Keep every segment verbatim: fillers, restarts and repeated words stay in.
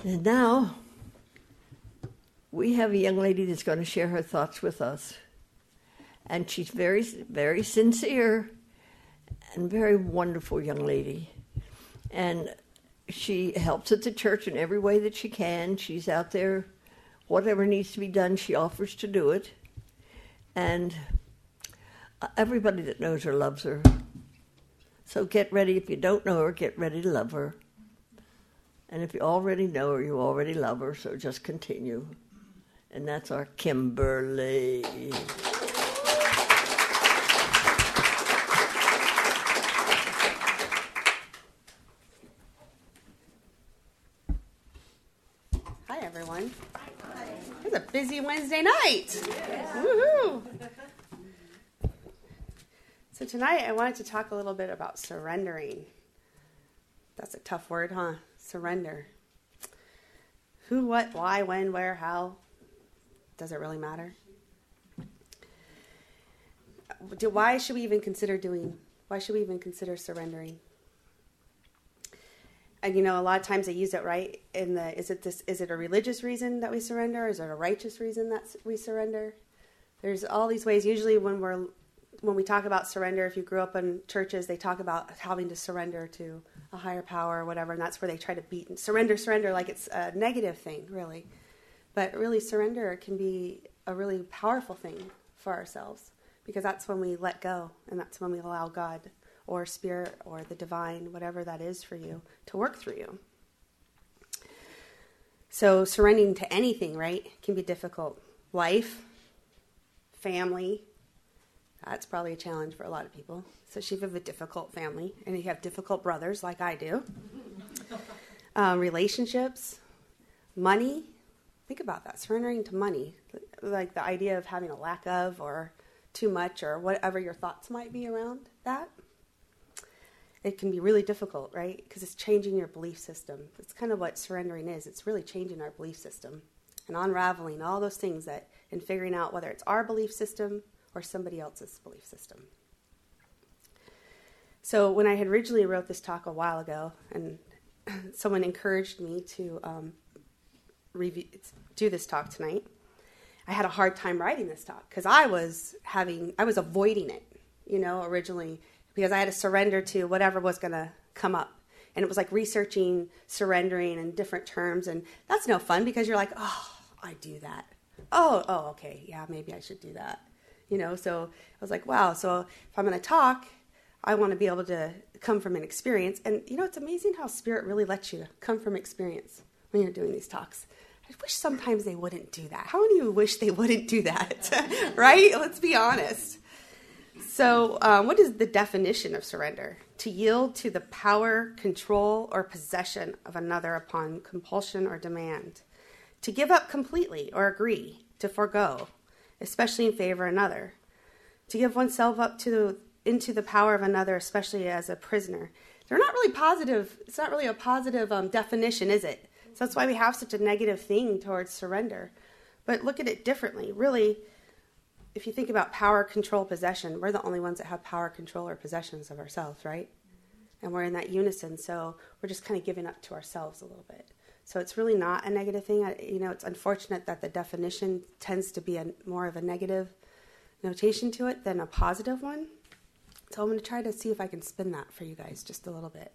And now we have a young lady that's going to share her thoughts with us. And she's very, very sincere and very wonderful young lady. And she helps at the church in every way that she can. She's out there, whatever needs to be done, she offers to do it. And everybody that knows her loves her. So get ready. If you don't know her, get ready to love her. And if you already know her, you already love her, so just continue. And that's our Kimberly. Hi, everyone. It's a busy Wednesday night. Woohoo! So tonight I wanted to talk a little bit about surrendering. That's a tough word, huh? Surrender. Who, what, why, when, where, how? Does it really matter? Do, why should we even consider doing, why should we even consider surrendering? And you know, a lot of times they use it, right? In the, is it this, is it a religious reason that we surrender? Is it a righteous reason that we surrender? There's all these ways. Usually when we're, when we talk about surrender, if you grew up in churches, they talk about having to surrender to a higher power or whatever, and that's where they try to beat and surrender, surrender, like it's a negative thing, really. But really, surrender can be a really powerful thing for ourselves, because that's when we let go, and that's when we allow God or Spirit or the divine, whatever that is for you, to work through you. So surrendering to anything, right, can be difficult. Life, family, that's probably a challenge for a lot of people. So if you have a difficult family, and you have difficult brothers like I do. um, relationships, money. Think about that, surrendering to money. Like the idea of having a lack of or too much or whatever your thoughts might be around that. It can be really difficult, right? Because it's changing your belief system. It's kind of what surrendering is. It's really changing our belief system and unraveling all those things that, and figuring out whether it's our belief system or somebody else's belief system. So when I had originally wrote this talk a while ago, and someone encouraged me to um, review, do this talk tonight, I had a hard time writing this talk because I was having, I was avoiding it, you know, originally, because I had to surrender to whatever was going to come up. And it was like researching, surrendering in different terms, and that's no fun because you're like, oh, I do that. Oh, oh, okay, yeah, maybe I should do that. You know, so I was like, wow, so if I'm going to talk, I want to be able to come from an experience. And, you know, it's amazing how Spirit really lets you come from experience when you're doing these talks. I wish sometimes they wouldn't do that. How many of you wish they wouldn't do that? Right? Let's be honest. So um, what is the definition of surrender? To yield to the power, control, or possession of another upon compulsion or demand. To give up completely or agree. To forego, especially in favor of another. To give oneself up to the, into the power of another, especially as a prisoner. They're not really positive. It's not really a positive um, definition, is it? So that's why we have such a negative thing towards surrender. But look at it differently. Really, if you think about power, control, possession, we're the only ones that have power, control, or possessions of ourselves, right? And we're in that unison, so we're just kind of giving up to ourselves a little bit. So it's really not a negative thing. I, you know, it's unfortunate that the definition tends to be a, more of a negative notation to it than a positive one. So I'm going to try to see if I can spin that for you guys just a little bit.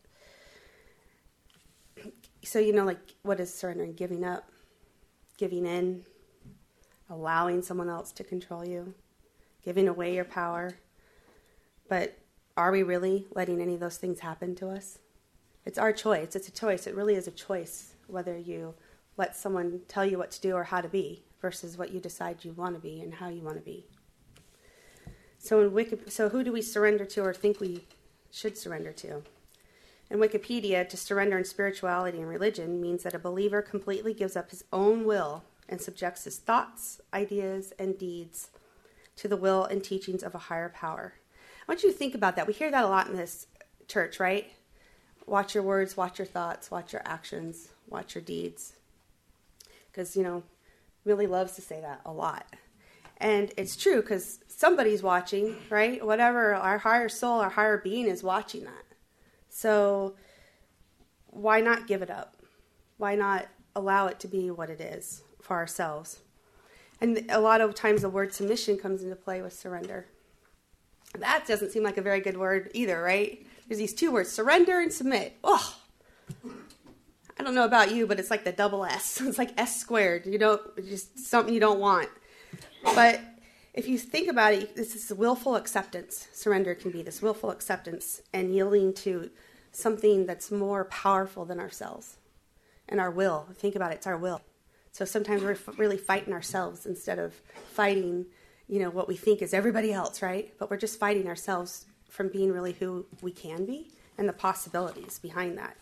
So, you know, like, what is surrendering? Giving up, giving in, allowing someone else to control you, giving away your power. But are we really letting any of those things happen to us? It's our choice. It's a choice. It really is a choice whether you let someone tell you what to do or how to be versus what you decide you want to be and how you want to be. So in Wiki, so who do we surrender to or think we should surrender to? In Wikipedia, to surrender in spirituality and religion means that a believer completely gives up his own will and subjects his thoughts, ideas, and deeds to the will and teachings of a higher power. I want you to think about that. We hear that a lot in this church, right? Watch your words, watch your thoughts, watch your actions, watch your deeds. Because, you know, really loves to say that a lot. And it's true because somebody's watching, right? Whatever, our higher soul, our higher being is watching that. So why not give it up? Why not allow it to be what it is for ourselves. And a lot of times the word submission comes into play with surrender. That doesn't seem like a very good word either, right? There's these two words, surrender and submit. Oh, I don't know about you, but it's like the double S. It's like S squared. You don't, just something you don't want. But if you think about it, this is willful acceptance. Surrender can be this willful acceptance and yielding to something that's more powerful than ourselves and our will. Think about it, it's our will. So sometimes we're f- really fighting ourselves instead of fighting, you know, what we think is everybody else, right? But we're just fighting ourselves from being really who we can be and the possibilities behind that.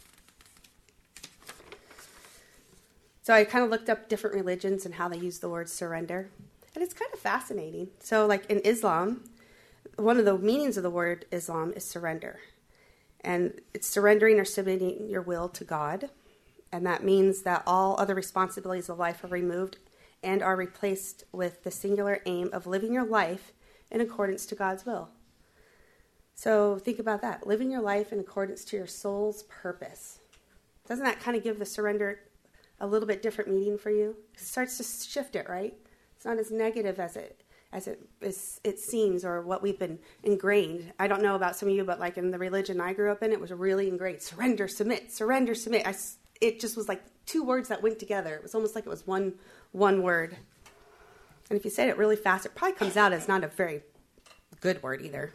So I kind of looked up different religions and how they use the word surrender. And it's kind of fascinating. So like in Islam, one of the meanings of the word Islam is surrender. And it's surrendering or submitting your will to God. And that means that all other responsibilities of life are removed and are replaced with the singular aim of living your life in accordance to God's will. So think about that. Living your life in accordance to your soul's purpose. Doesn't that kind of give the surrender a little bit different meaning for you? It starts to shift it, right? It's not as negative as it as it is, it seems, or what we've been ingrained. I don't know about some of you, but like in the religion I grew up in, it was really ingrained. Surrender, submit, surrender, submit. I, it just was like two words that went together. It was almost like it was one one word. And if you say it really fast, it probably comes out as not a very good word either.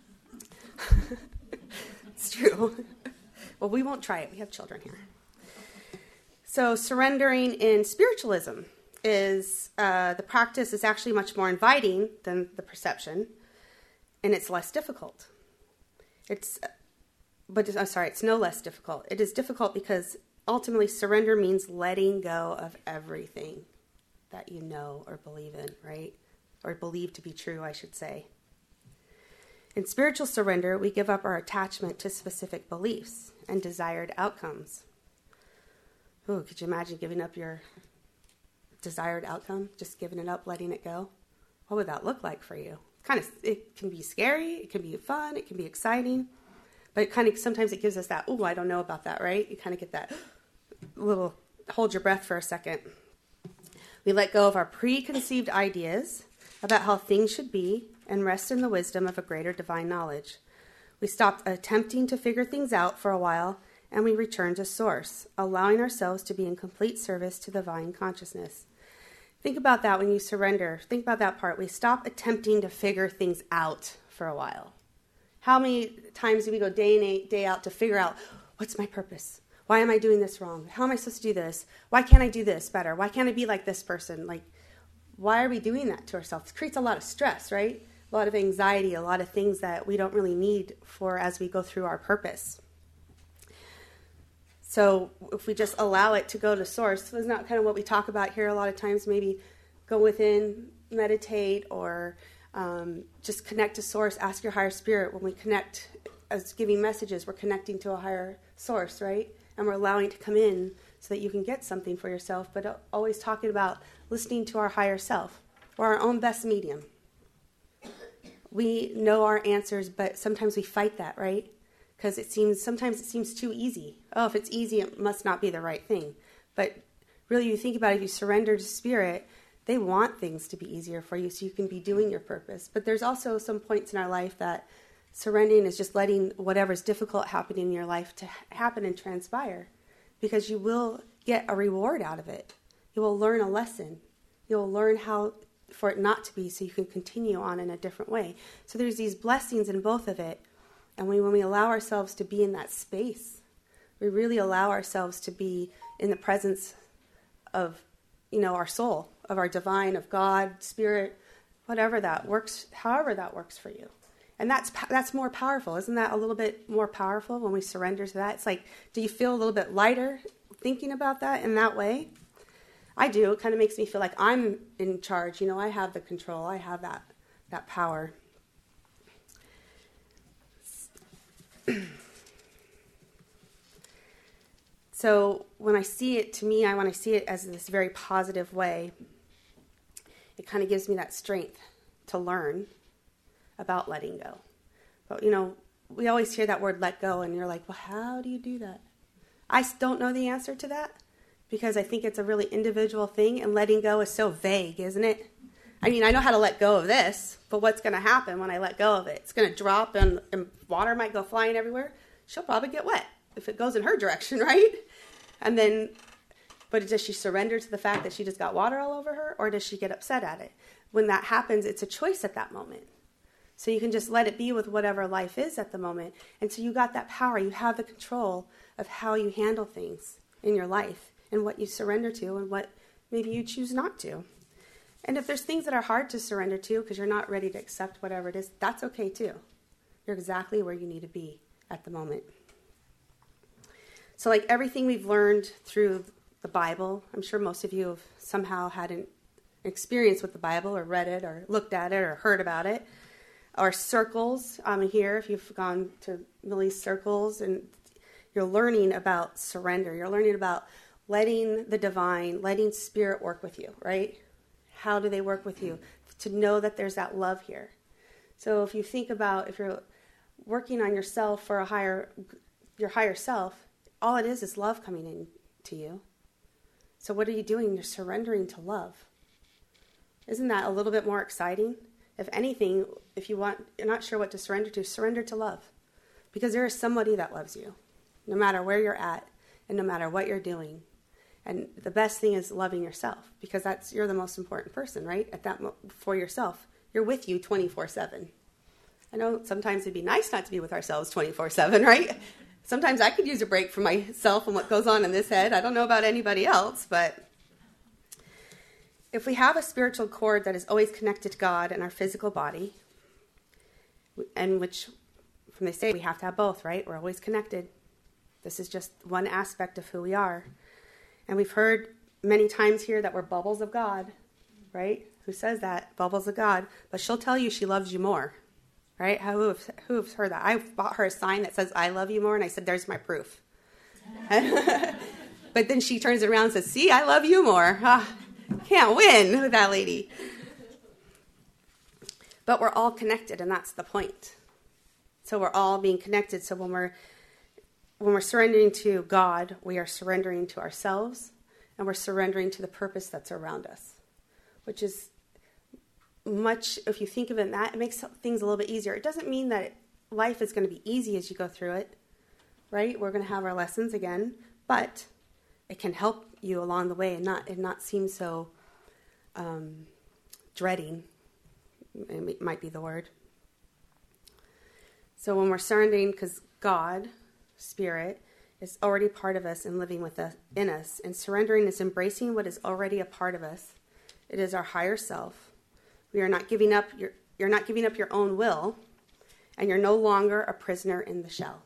It's true. Well, we won't try it. We have children here. So surrendering in spiritualism is, uh, the practice is actually much more inviting than the perception, and it's less difficult. It's, but I'm sorry, it's no less difficult. It is difficult because ultimately surrender means letting go of everything that you know or believe in, right? Or believe to be true, I should say. In spiritual surrender, we give up our attachment to specific beliefs and desired outcomes. Oh, could you imagine giving up your desired outcome? Just giving it up, letting it go? What would that look like for you? Kind of, it can be scary, it can be fun, it can be exciting, but it kind of, sometimes it gives us that, oh, I don't know about that, right? You kind of get that little, hold your breath for a second. We let go of our preconceived ideas about how things should be and rest in the wisdom of a greater divine knowledge. We stopped attempting to figure things out for a while, and we return to source, allowing ourselves to be in complete service to divine consciousness. Think about that when you surrender. Think about that part. We stop attempting to figure things out for a while. How many times do we go day in, day out to figure out, what's my purpose? Why am I doing this wrong? How am I supposed to do this? Why can't I do this better? Why can't I be like this person? Like, why are we doing that to ourselves? It creates a lot of stress, right? A lot of anxiety, a lot of things that we don't really need for as we go through our purpose. So if we just allow it to go to source, isn't that kind of what we talk about here a lot of times? Maybe go within, meditate, or um, just connect to source, ask your higher spirit. When we connect as giving messages, we're connecting to a higher source, right? And we're allowing it to come in so that you can get something for yourself, but always talking about listening to our higher self, or our own best medium. We know our answers, but sometimes we fight that, right? Because it seems, sometimes it seems too easy. Oh, if it's easy, it must not be the right thing. But really, you think about it, if you surrender to spirit, they want things to be easier for you so you can be doing your purpose. But there's also some points in our life that surrendering is just letting whatever's difficult happening in your life to happen and transpire. Because you will get a reward out of it. You will learn a lesson. You'll learn how for it not to be so you can continue on in a different way. So there's these blessings in both of it. And when we allow ourselves to be in that space, we really allow ourselves to be in the presence of, you know, our soul, of our divine, of God, spirit, whatever that works, however that works for you. And that's that's more powerful. Isn't that a little bit more powerful when we surrender to that? It's like, do you feel a little bit lighter thinking about that in that way? I do. It kind of makes me feel like I'm in charge. You know, I have the control. I have that that power. So when I see it, to me, I want to see it as this very positive way. It kind of gives me that strength to learn about letting go. But, you know, we always hear that word let go, and you're like, well, how do you do that? I don't know the answer to that, because I think it's a really individual thing, and letting go is so vague, isn't it? I mean, I know how to let go of this, but what's going to happen when I let go of it? It's going to drop, and, and water might go flying everywhere. She'll probably get wet if it goes in her direction, right? And then, but does she surrender to the fact that she just got water all over her, or does she get upset at it? When that happens, it's a choice at that moment. So you can just let it be with whatever life is at the moment. And so you got that power. You have the control of how you handle things in your life and what you surrender to and what maybe you choose not to. And if there's things that are hard to surrender to because you're not ready to accept whatever it is, that's okay too. You're exactly where you need to be at the moment. So like everything we've learned through the Bible, I'm sure most of you have somehow had an experience with the Bible or read it or looked at it or heard about it. Or circles um, here, if you've gone to Millie's circles, and you're learning about surrender. You're learning about letting the divine, letting spirit work with you, right? How do they work with you? To know that there's that love here. So if you think about, if you're working on yourself for a higher, your higher self, all it is is love coming in to you. So what are you doing? You're surrendering to love. Isn't that a little bit more exciting? If anything, if you want, you're not sure what to surrender to, surrender to love. Because there is somebody that loves you, no matter where you're at and no matter what you're doing. And the best thing is loving yourself, because that's you're the most important person, right? At that mo- for yourself. You're with you twenty-four seven. I know sometimes it'd be nice not to be with ourselves twenty-four seven, right? Sometimes I could use a break from myself and what goes on in this head. I don't know about anybody else, but if we have a spiritual cord that is always connected to God and our physical body, and which, from they say, we have to have both, right? We're always connected. This is just one aspect of who we are. And we've heard many times here that we're bubbles of God, right? Who says that? Bubbles of God. But she'll tell you she loves you more, right? Who have, who have heard that? I bought her a sign that says, I love you more, and I said, there's my proof. But then she turns around and says, see, I love you more. Ah, can't win with that lady. But we're all connected, and that's the point. So we're all being connected. So when we're when we're surrendering to God, we are surrendering to ourselves, and we're surrendering to the purpose that's around us, which is much, if you think of it in that, it makes things a little bit easier. It doesn't mean that life is going to be easy as you go through it, right? We're going to have our lessons again, but it can help you along the way and not and not seem so um, dreading. It might be the word. So when we're surrendering, because God, Spirit, is already part of us and living with us in us, and surrendering is embracing what is already a part of us. It is our higher self. We are not giving up your. You're not giving up your own will, and you're no longer a prisoner in the shell.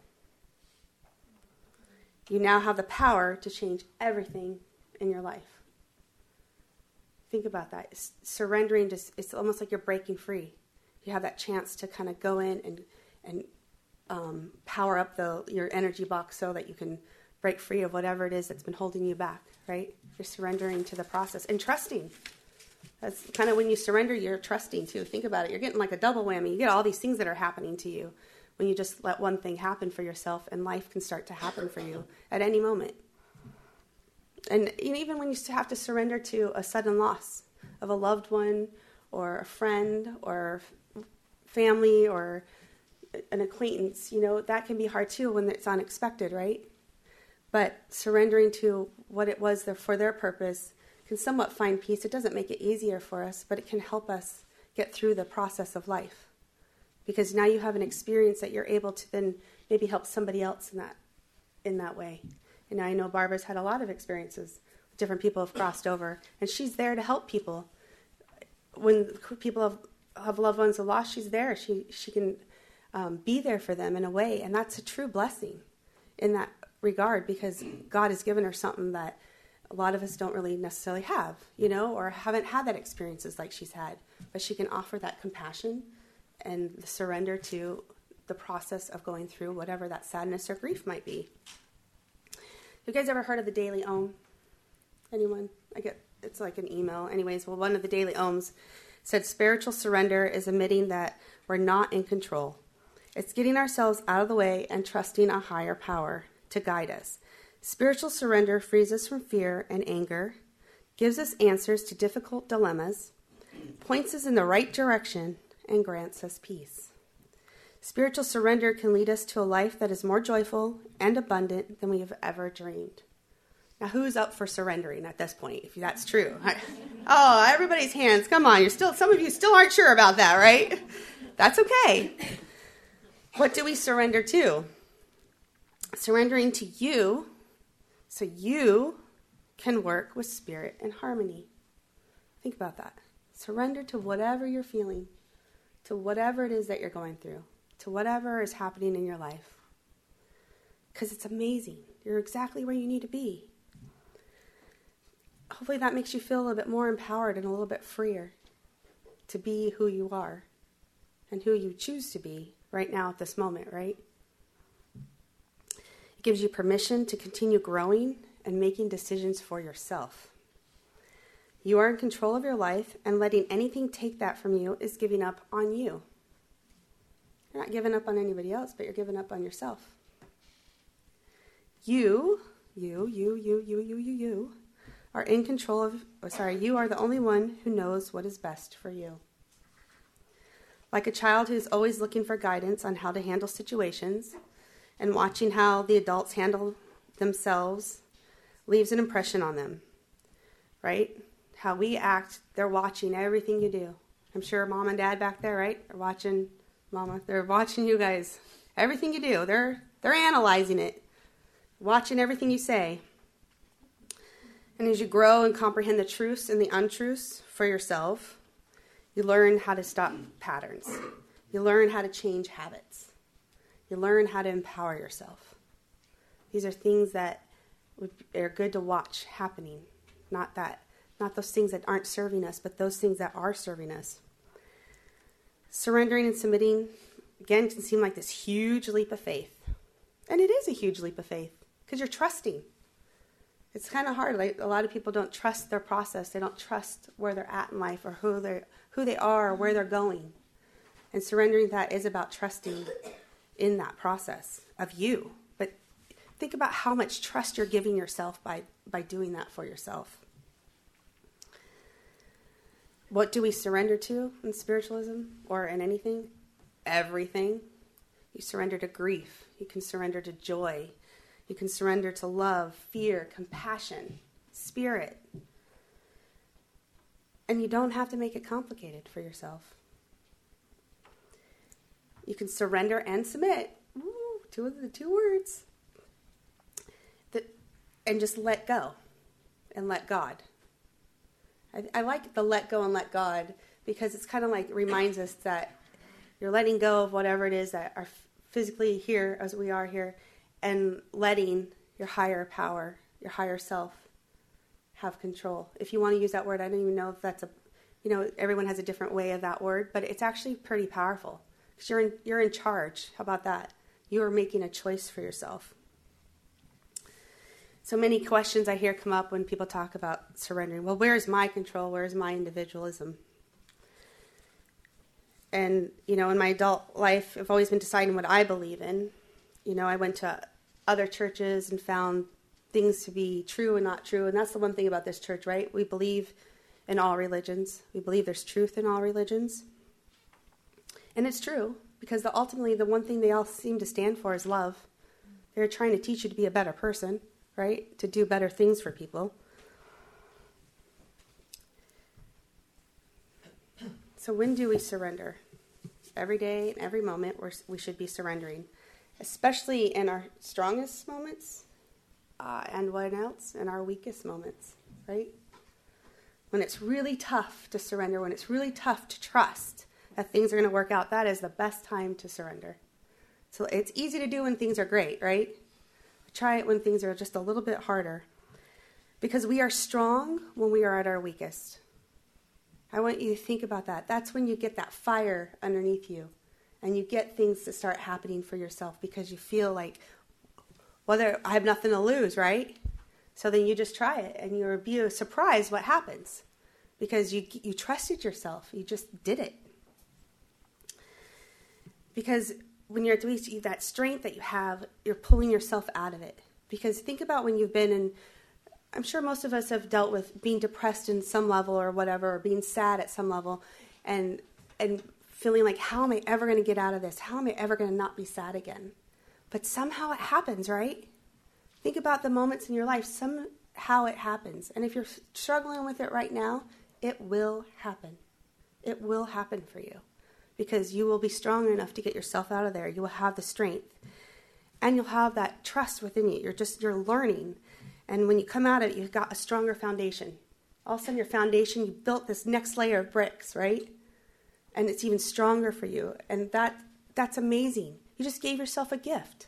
You now have the power to change everything in your life. Think about that. It's surrendering, just, it's almost like you're breaking free. You have that chance to kind of go in and and um, power up the your energy box so that you can break free of whatever it is that's been holding you back, right? You're surrendering to the process and trusting. That's kind of when you surrender, you're trusting too. Think about it. You're getting like a double whammy. You get all these things that are happening to you when you just let one thing happen for yourself, and life can start to happen for you at any moment. And even when you have to surrender to a sudden loss of a loved one or a friend or family or an acquaintance, you know, that can be hard too when it's unexpected, right? But surrendering to what it was there for their purpose can somewhat find peace. It doesn't make it easier for us, but it can help us get through the process of life. Because now you have an experience that you're able to then maybe help somebody else in that in that way. And I know Barbara's had a lot of experiences. Different people have crossed over, and she's there to help people. When people have, have loved ones who lost, she's there. She she can um, be there for them in a way, and that's a true blessing in that regard, because God has given her something that a lot of us don't really necessarily have, you know, or haven't had that experiences like she's had. But she can offer that compassion and the surrender to the process of going through whatever that sadness or grief might be. You guys ever heard of the Daily Om? Anyone? I get it's like an email. Anyways, well, one of the Daily Oms said spiritual surrender is admitting that we're not in control. It's getting ourselves out of the way and trusting a higher power to guide us. Spiritual surrender frees us from fear and anger, gives us answers to difficult dilemmas, points us in the right direction, and grants us peace. Spiritual surrender can lead us to a life that is more joyful and abundant than we have ever dreamed. Now, who's up for surrendering at this point, if that's true? Oh, everybody's hands. Come on. You're still, some of you still aren't sure about that, right? That's okay. What do we surrender to? Surrendering to you so you can work with spirit and harmony. Think about that. Surrender to whatever you're feeling, to whatever it is that you're going through, to whatever is happening in your life. Because it's amazing. You're exactly where you need to be. Hopefully that makes you feel a little bit more empowered and a little bit freer to be who you are and who you choose to be right now at this moment, right? It gives you permission to continue growing and making decisions for yourself. You are in control of your life, and letting anything take that from you is giving up on you. You're not giving up on anybody else, but you're giving up on yourself. You, you, you, you, you, you, you, you, are in control of, oh, sorry, you are the only one who knows what is best for you. Like a child who's always looking for guidance on how to handle situations and watching how the adults handle themselves leaves an impression on them, right? How we act, they're watching everything you do. I'm sure mom and dad back there, right, are watching, mama, they're watching you guys. Everything you do, they're they're analyzing it, watching everything you say. And as you grow and comprehend the truths and the untruths for yourself, you learn how to stop patterns. You learn how to change habits. You learn how to empower yourself. These are things that would, are good to watch happening, not that, not those things that aren't serving us, but those things that are serving us. Surrendering and submitting, again, can seem like this huge leap of faith. And it is a huge leap of faith because you're trusting. It's kind of hard. Like, a lot of people don't trust their process. They don't trust where they're at in life or who they who they are or where they're going. And surrendering that is about trusting in that process of you. But think about how much trust you're giving yourself by, by doing that for yourself. What do we surrender to in spiritualism or in anything? Everything. You surrender to grief. You can surrender to joy. You can surrender to love, fear, compassion, spirit. And you don't have to make it complicated for yourself. You can surrender and submit. Ooh, two of the two words. The, and just let go and let God. I, I like the let go and let God because it's kind of like reminds us that you're letting go of whatever it is that are physically here as we are here, and letting your higher power, your higher self, have control. If you want to use that word, I don't even know if that's a, you know, everyone has a different way of that word, but it's actually pretty powerful because you're in, you're in charge. How about that? You are making a choice for yourself. So many questions I hear come up when people talk about surrendering. Well, where's my control? Where's my individualism? And, you know, in my adult life, I've always been deciding what I believe in. You know, I went to other churches and found things to be true and not true. And that's the one thing about this church, right? We believe in all religions. We believe there's truth in all religions. And it's true, because the, ultimately the one thing they all seem to stand for is love. They're trying to teach you to be a better person, right? To do better things for people. So when do we surrender? Every day and every moment we're, we should be surrendering, especially in our strongest moments uh, and what else? In our weakest moments, right? When it's really tough to surrender, when it's really tough to trust that things are going to work out, that is the best time to surrender. So it's easy to do when things are great, right? Try it when things are just a little bit harder. Because we are strong when we are at our weakest. I want you to think about that. That's when you get that fire underneath you. And you get things to start happening for yourself because you feel like, well, there, I have nothing to lose, right? So then you just try it and you'll be surprised what happens. Because you you trusted yourself. You just did it. Because when you're at least that strength that you have, you're pulling yourself out of it. Because think about when you've been in, I'm sure most of us have dealt with being depressed in some level or whatever, or being sad at some level, and and feeling like, how am I ever going to get out of this? How am I ever going to not be sad again? But somehow it happens, right? Think about the moments in your life. Somehow it happens. And if you're struggling with it right now, it will happen. It will happen for you. Because you will be strong enough to get yourself out of there. You will have the strength. And you'll have that trust within you. You're just, you're learning. And when you come out of it, you've got a stronger foundation. All of a sudden your foundation, you built this next layer of bricks, right? And it's even stronger for you. And that that's amazing. You just gave yourself a gift.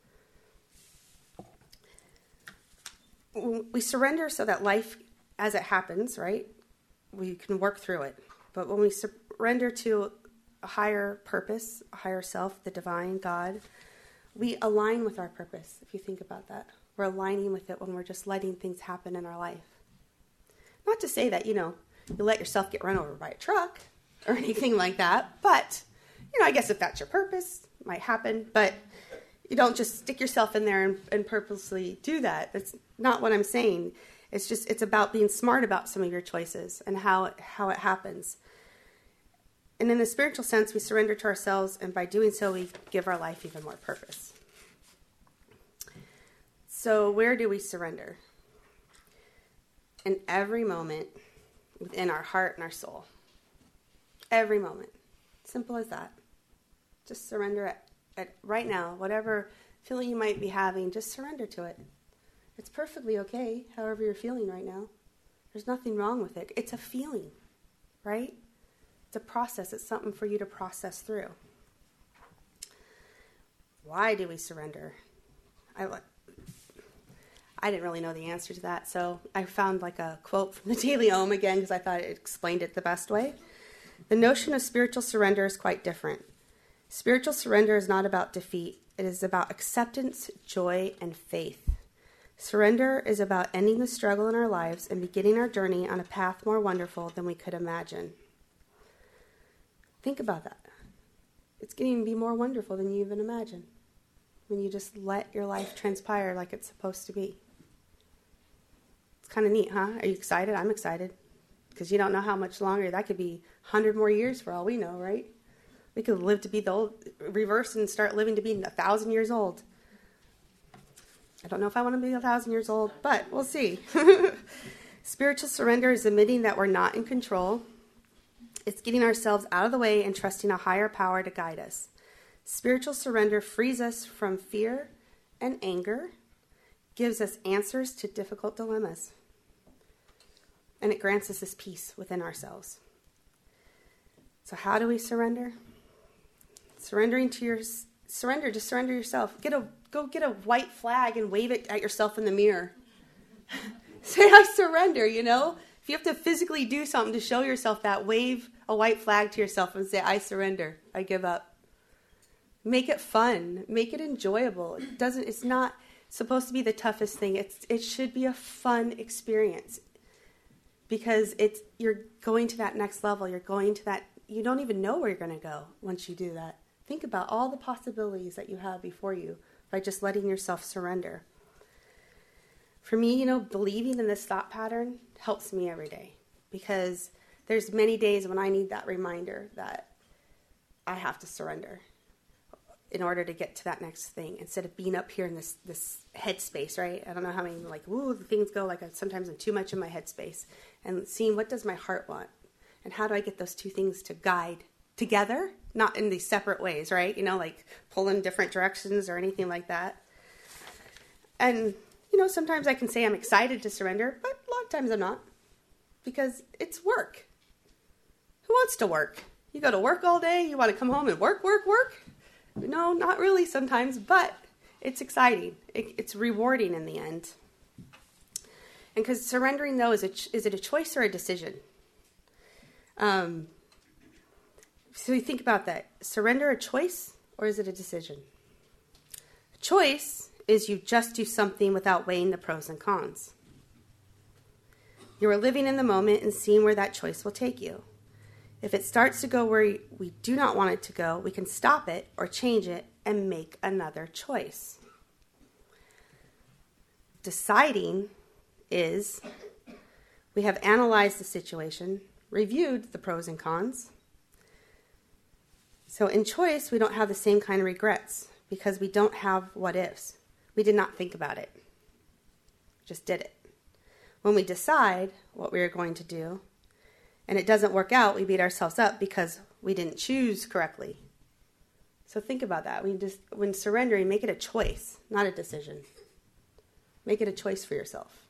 We surrender so that life, as it happens, right, we can work through it. But when we surrender to a higher purpose, a higher self, the divine God, we align with our purpose, if you think about that. We're aligning with it when we're just letting things happen in our life. Not to say that, you know, you let yourself get run over by a truck or anything like that, but, you know, I guess if that's your purpose, it might happen, but you don't just stick yourself in there and, and purposely do that. That's not what I'm saying. It's just, it's about being smart about some of your choices and how it, how it happens. And in the spiritual sense, we surrender to ourselves, and by doing so, we give our life even more purpose. So where do we surrender? In every moment within our heart and our soul. Every moment. Simple as that. Just surrender it. At, right now, whatever feeling you might be having, just surrender to it. It's perfectly okay, however you're feeling right now. There's nothing wrong with it. It's a feeling, right? It's a process. It's something for you to process through. Why do we surrender? I I didn't really know the answer to that, so I found like a quote from the Daily Om again because I thought it explained it the best way. The notion of spiritual surrender is quite different. Spiritual surrender is not about defeat. It is about acceptance, joy, and faith. Surrender is about ending the struggle in our lives and beginning our journey on a path more wonderful than we could imagine. Think about that. It's going to be more wonderful than you even imagine when you just let your life transpire like it's supposed to be. It's kind of neat, huh? Are you excited? I'm excited because you don't know how much longer. That could be one hundred more years for all we know, right? We could live to be the old, reverse and start living to be a thousand years old. I don't know if I want to be a thousand years old, but we'll see. Spiritual surrender is admitting that we're not in control. It's getting ourselves out of the way and trusting a higher power to guide us. Spiritual surrender frees us from fear and anger, gives us answers to difficult dilemmas, and it grants us this peace within ourselves. So how do we surrender? Surrendering to your surrender, just surrender yourself. Get a go get a white flag and wave it at yourself in the mirror. Say, I surrender, you know? If you have to physically do something to show yourself that, wave a white flag to yourself and say, I surrender. I give up. Make it fun. Make it enjoyable. It doesn't it's not supposed to be the toughest thing. It's it should be a fun experience. Because it's you're going to that next level. You're going to that you don't even know where you're going to go once you do that. Think about all the possibilities that you have before you by just letting yourself surrender. For me, you know, believing in this thought pattern helps me every day because there's many days when I need that reminder that I have to surrender in order to get to that next thing instead of being up here in this this headspace, right? I don't know how many, like, ooh, the things go, like, I, sometimes I'm too much in my headspace and seeing what does my heart want and how do I get those two things to guide together, not in these separate ways, right? You know, like pull in different directions or anything like that. And, you know, sometimes I can say I'm excited to surrender, but a lot of times I'm not because it's work. Who wants to work? You go to work all day, you want to come home and work, work, work? No, not really sometimes, but it's exciting. It, it's rewarding in the end. And because surrendering, though, is, a ch- is it a choice or a decision? Um, so you think about that. Surrender a choice or is it a decision? A choice is you just do something without weighing the pros and cons. You are living in the moment and seeing where that choice will take you. If it starts to go where we do not want it to go, we can stop it or change it and make another choice. deciding is we have analyzed the situation, reviewed the pros and cons. So in choice, we don't have the same kind of regrets because we don't have what ifs. We did not think about it. Just did it. When we decide what we are going to do and it doesn't work out, we beat ourselves up because we didn't choose correctly. So think about that. We just, when surrendering, make it a choice, not a decision. Make it a choice for yourself.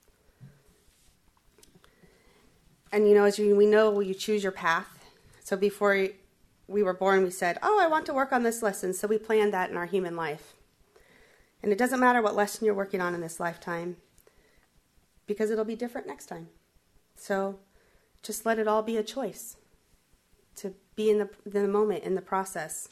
And, you know, as you, we know, you choose your path. So before we were born, we said, oh, I want to work on this lesson. So we planned that in our human life. And it doesn't matter what lesson you're working on in this lifetime, because it'll be different next time. So just let it all be a choice to be in the, in the moment, in the process.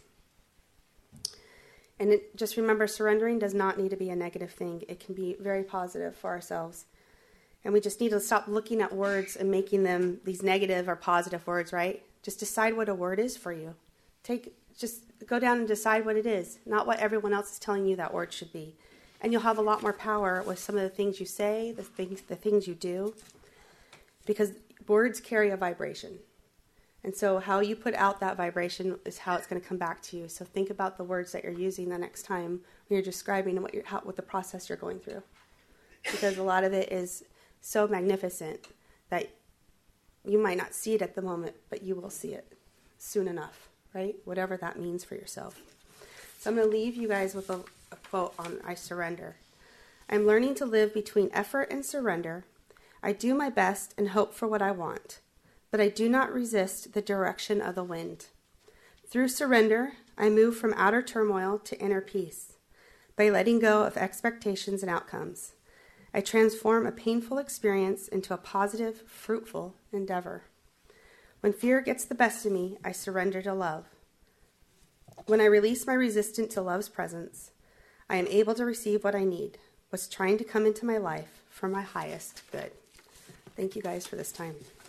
And it, just remember, surrendering does not need to be a negative thing. It can be very positive for ourselves. And we just need to stop looking at words and making them these negative or positive words, right? Just decide what a word is for you. Take, just go down and decide what it is, not what everyone else is telling you that word should be. And you'll have a lot more power with some of the things you say, the things, the things you do, because words carry a vibration. And so how you put out that vibration is how it's going to come back to you. So think about the words that you're using the next time when you're describing what, you're, how, what the process you're going through. Because a lot of it is so magnificent that you might not see it at the moment, but you will see it soon enough, right? Whatever that means for yourself. So I'm going to leave you guys with a, a quote on I surrender. I'm learning to live between effort and surrender. I do my best and hope for what I want, but I do not resist the direction of the wind. Through surrender, I move from outer turmoil to inner peace. By letting go of expectations and outcomes, I transform a painful experience into a positive, fruitful endeavor. When fear gets the best of me, I surrender to love. When I release my resistance to love's presence, I am able to receive what I need, what's trying to come into my life for my highest good. Thank you guys for this time.